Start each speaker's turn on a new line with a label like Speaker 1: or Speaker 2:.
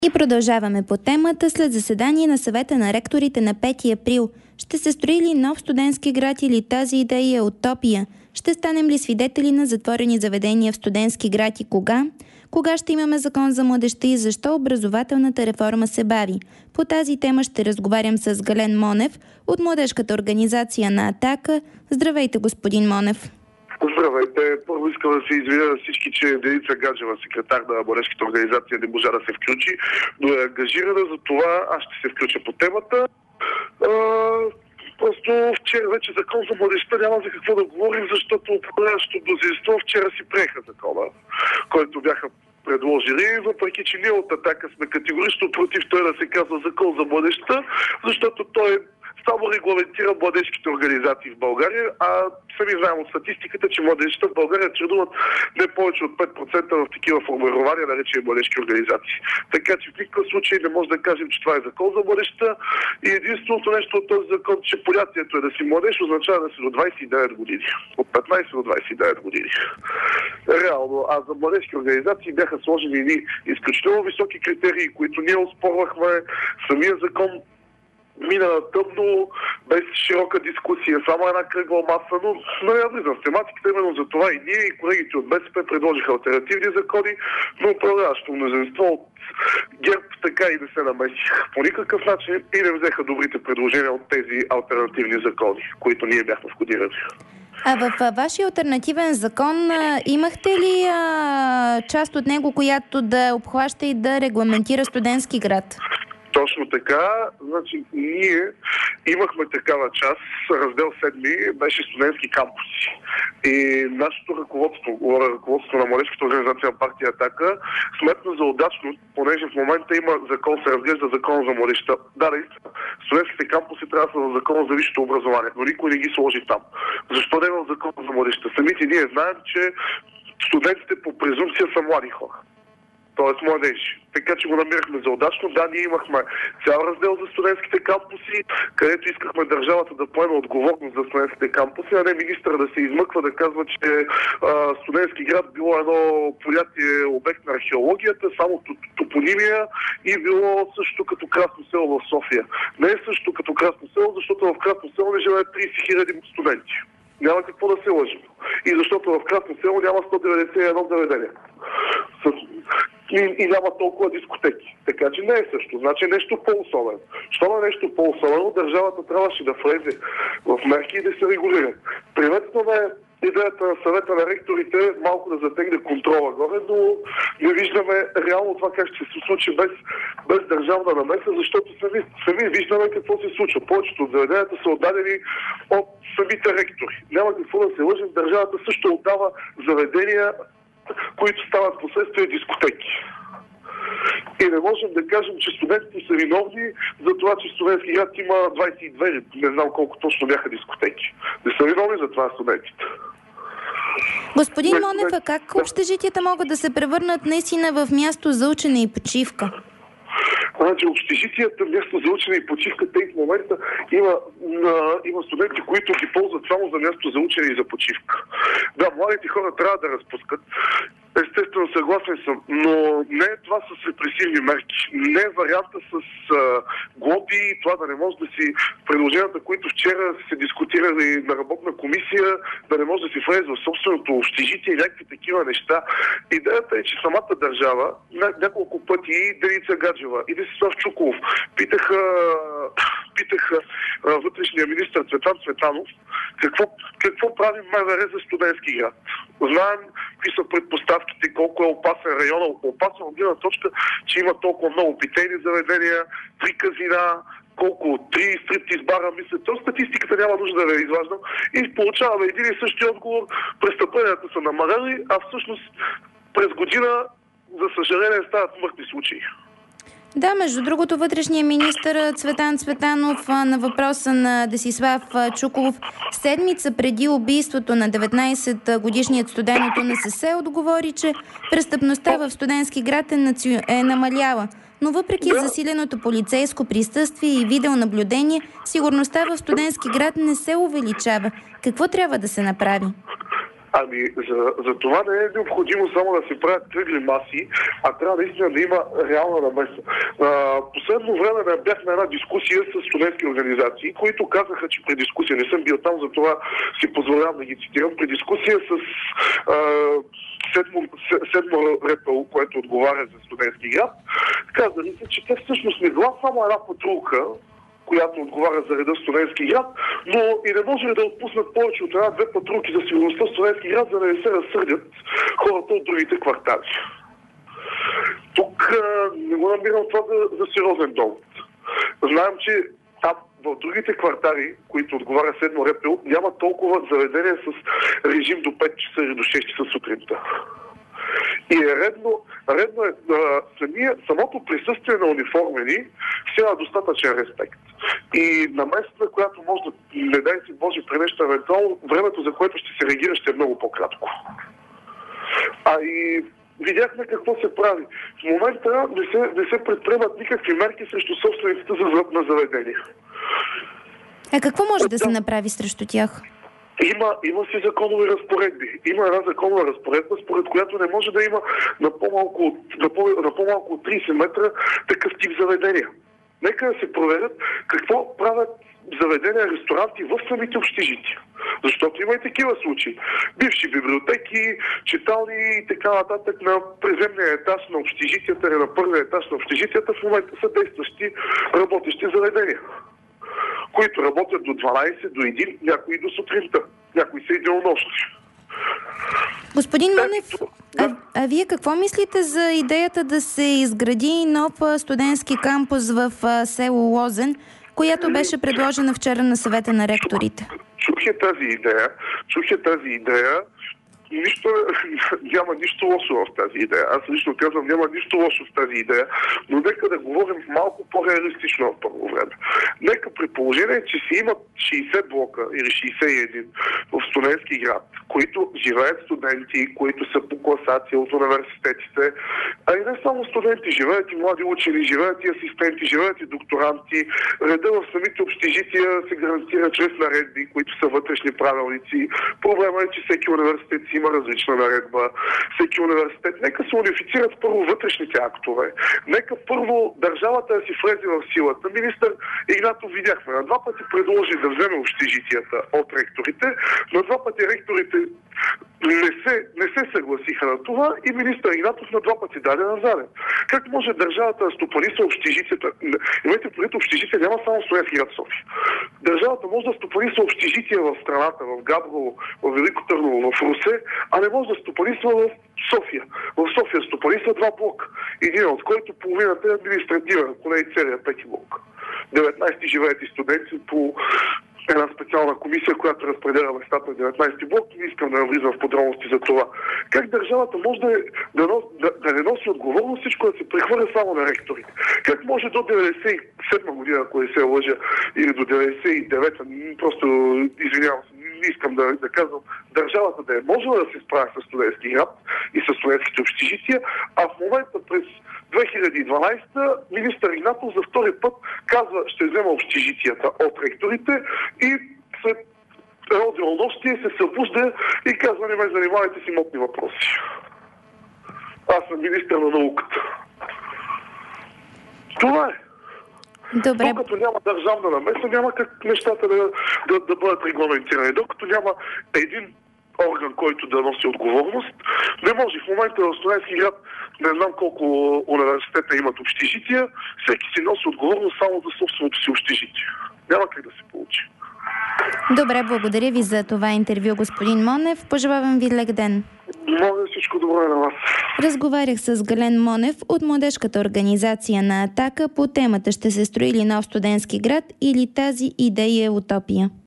Speaker 1: И продължаваме по темата. След заседание на съвета на ректорите на 5 април. Ще се строи ли нов студентски град или тази идея е утопия? Ще станем ли свидетели на затворени заведения в студентски град и кога? Кога ще имаме закон за младежта и защо образователната реформа се бави? По тази тема ще разговарям с Гален Монев от младежката организация на Атака. Здравейте, господин Монев.
Speaker 2: Здравейте. Първо искам да се извиня на всички, че Деница Гаджева, секретар на младежката организация, не можа да се включи, но е ангажирана, за това аз ще се включа по темата. Просто вчера вече закон за младежта няма за какво да говорим, защото управляващото мнозинство вчера си приеха закона, който бяха предложили, въпреки че ние от Атака сме категорично против той да се казва закон за младежта, защото той само регламентира младежките организации в България, а сами знаем от статистиката, че младежите в България членуват не повече от 5% в такива формирования, наречени младежки организации. Така че в никакъв случай не може да кажем, че това е закон за младежта и единственото нещо от този закон, че понятието е да си младеж, означава да си до 29 години. От 15 до 29 години. Реално, а за младежки организации бяха сложени едни изключително високи критерии, които ние оспорвахме. Самия закон мина на тъмно, без широка дискусия, само една кръгла маса, но я влизам в тематиката, именно за това и ние, и колегите от БСП предложиха алтернативни закони, но управляващото мнозинство от ГЕРБ така и не се намесиха по никакъв начин и не взеха добрите предложения от тези алтернативни закони, които ние бяхме входирали.
Speaker 1: А в вашия алтернативен закон имахте ли част от него, която да обхваща и да регламентира студентски град?
Speaker 2: Точно така. Значи, ние имахме такава част, раздел 7 беше студентски кампуси. И нашето ръководство на младежката организация на партия Атака сметна за удачно, понеже в момента има закон, се разглежда закон за младежта. Да, наистина, студентските кампуси трябва да са в закона за висшето образование, но никой не ги сложи там. Защо да има закон за младежта? Самите ние знаем, че студентите по презумпция са млади хора. Т.е. младежи. Така че го намирахме за удачно. Да, ние имахме цял раздел за студентските кампуси, където искахме държавата да поеме отговорност за студентските кампуси, а не министър да се измъква да казва, че студентски град било едно понятие обект на археологията, само топонимия и било също като Красно село в София. Не е също като Красно село, защото в Красно село не живеят 30 000 студенти. Няма какво да се лъжим. И защото в Красно село няма 191 заведения. И няма толкова дискотеки. Така че не е също. Значи нещо по-особено. Щом е нещо по-особено, държавата трябваше да влезе в мерки и да се регулира. Приветстваме идеята на съвета на ректорите малко да затегне контрола горе, но не виждаме реално това как ще се случи без държавна намеса, защото сами виждаме какво се случва. Повечето от заведенията са отдадени от самите ректори. Няма какво да се лъжим, държавата също отдава заведения, които стават последствие дискотеки. И не можем да кажем, че студентите са виновни за това, че студентски град има 22, не знам колко точно бяха дискотеки. Не са виновни за това студентите.
Speaker 1: Господин Монев, а как общежитията могат да се превърнат наистина в място за учене и почивка?
Speaker 2: Значи общежитията, място за учене и почивка, те в момента има студенти, които ги ползват само за място за учене и за почивка. Да, младите хора трябва да разпускат. Естествено, съгласен съм, но не е това с репресивни мерки. Не е варианта с глоби и това да не може да си предложенията, които вчера се дискутирали на работна комисия, да не може да си влезе в собственото общежитие и някакви такива неща. Идеята е, че самата държава няколко пъти и Деница Гаджева, и Десислав Чуколов питаха вътрешния министър Цветан Цветанов какво прави МВР за студентски град. Знаем какви са предпоставките, колко е опасен район. Опасен от гледна точка, че има толкова много питейни заведения, 3 казина, колко 3 стриптиз бара, мисля. То статистиката няма нужда да я изваждам. И получаваме един и същи отговор. Престъпленията са намаляли, а всъщност през година, за съжаление, стават смъртни случаи.
Speaker 1: Да, между другото, вътрешният министър Цветан Цветанов на въпроса на Десислав Чуколов седмица преди убийството на 19-годишният студент от УНСС отговори, че престъпността в студентски град е намаляла. Но въпреки засиленото полицейско присъствие и видеонаблюдение, сигурността в студентски град не се увеличава. Какво трябва да се направи?
Speaker 2: Ами, за това не е необходимо само да се правят кръгли маси, а трябва наистина да има реална намеса. Последно време бях на една дискусия с студентски организации, които казаха, че при дискусия, не съм бил там, затова си позволявам да ги цитирам, при дискусия с седмо РПУ, което отговаря за студентски град, казали се, че те всъщност не била само една патрулка, която отговаря за реда в студентски град, но и не може да отпуснат повече от една-две патрулки за сигурността в студентски град, за да не се разсърдят хората от другите квартали. Тук не го намирам това за сериозен довод. Знаем, че там в другите квартали, които отговаря седмо РПУ, няма толкова заведения с режим до 5 часа или до 6 часа сутринта. И е редно самото присъствие на униформени си има достатъчен респект. И на местата, която може да, не дай си Боже, пренеща евентуално, времето, за което ще се реагира, ще е много по-кратко. И видяхме какво се прави. В момента не се предприемат никакви мерки срещу собствениците на заведения.
Speaker 1: Какво може да се направи срещу тях?
Speaker 2: Има си законови разпоредби. Има една законова разпоредба, според която не може да има на по-малко от 30 метра такъв тип заведения. Нека да се проверят какво правят заведения, ресторанти в самите общежития. Защото има и такива случаи. Бивши библиотеки, читални и така нататък на преземния етаж на общежитията или на първия етаж на общежитията в момента са действащи работещи заведения, които работят до 12, до 1, някои до сутринта, някои са и денонощни.
Speaker 1: Господин Монев, а вие какво мислите за идеята да се изгради нов студентски кампус в село Лозен, която беше предложена вчера на съвета на ректорите?
Speaker 2: Чух я тази идея. Няма нищо лошо в тази идея. Аз лично казвам, няма нищо лошо в тази идея, но нека да говорим малко по-реалистично в първо време. Нека при положение, че си имат 60 блока или 61 в студентски град, които живеят студенти, които са по класация от университетите, а и не само студенти, живеят и млади учени, живеят и асистенти, живеят и докторанти. Реда в самите общежития се гарантира чрез наредби, които са вътрешни правилници. Проблема е, че всеки университет си има различна наредба. Всеки университет. Нека се унифицират първо вътрешните актове. Нека първо държавата да си влезе в силата. Министър Игнатов видяхме. На два пъти предложи да вземе общежитията от ректорите. На два пъти ректорите не се съгласиха на това и министър Игнатов на два пъти даде назад. Как може държавата да стопанисва общежитията? Имайте предвид, общежития няма само студентски град София. Държавата може да стопанисва общежития в страната, в Габрово, в Велико Търново, в Русе, а не може да стопанисва в София. В София стопанисва два блока. Един от който половината е административен, ако не и целият пети блок. 19 живеят и студенти по една специална комисия, която разпределя местата на 19 блок. Не искам да навлизам в подробности за това. Как държавата може да не носи отговорност всичко да се прехвърля само на ректорите? Как може до 97 година, ако не се лъжа, или до 99-та, просто извинявам се, не искам да казвам, държавата да е можела да се справя с студентски град и с студентските общежития, а в момента през 2012 министър Игнатов за втори път казва, ще взема общежитията от ректорите и след едно денонощие се събужда и казва, не ме занимавайте с имотни въпроси. Аз съм министър на науката. Това е.
Speaker 1: Добре.
Speaker 2: Докато няма държавна намеса, няма как нещата да бъдат регламентирани. Докато няма един орган, който да носи отговорност, не може. В момента в студентски град, не знам колко университета имат общежития, всеки си носи отговорност само за собственото си общежитие. Няма как да се получи.
Speaker 1: Добре, благодаря ви за това интервю, господин Монев. Пожелавам ви лек ден.
Speaker 2: Моля, всичко добро на вас.
Speaker 1: Разговарях с Гален Монев от младежката организация на Атака по темата "Ще се строи ли нов студентски град или тази идея е утопия?"